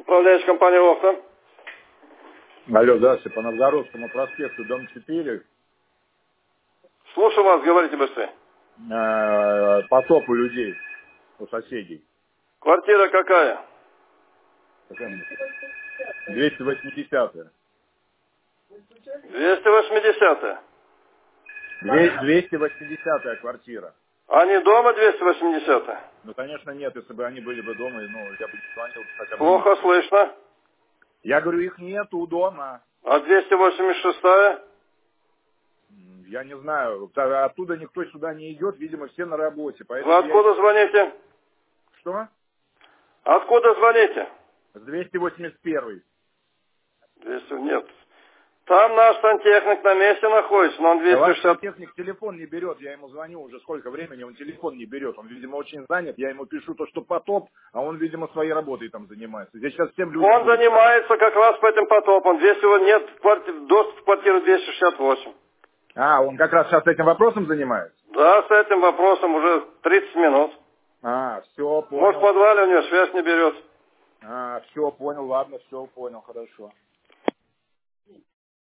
Управляющая компания «Окна». Алло, здравствуйте, по Новгородскому проспекту, дом 4. Слушаю вас, говорите быстрее. Потоп у людей, у соседей. Квартира какая? 280-я. 280-я. 280-я квартира. Они дома 280-я? Ну, конечно, нет, если бы они были бы дома, ну, я бы не звонил хотя бы. Плохо слышно. Я говорю, их нету дома. А 286-я? Я не знаю, оттуда никто сюда не идет, видимо, все на работе. Вы Поэтому откуда звоните? Что? Откуда звоните? С 281. 200... Нет. Там наш сантехник на месте находится, но он А ваш 260... сантехник телефон не берет, я ему звоню уже сколько времени, он телефон не берет. Он, видимо, очень занят, я ему пишу то, что потоп, а он, видимо, своей работой там занимается. Здесь сейчас всем людям... Он занимается как раз по этим потопам. Здесь его нет доступ в квартиру 268. А, он как раз сейчас этим вопросом занимается? Да, с этим вопросом уже 30 минут. А, все, понял. Может, в подвале у него связь не берет. А, все, понял, ладно, все, понял, хорошо.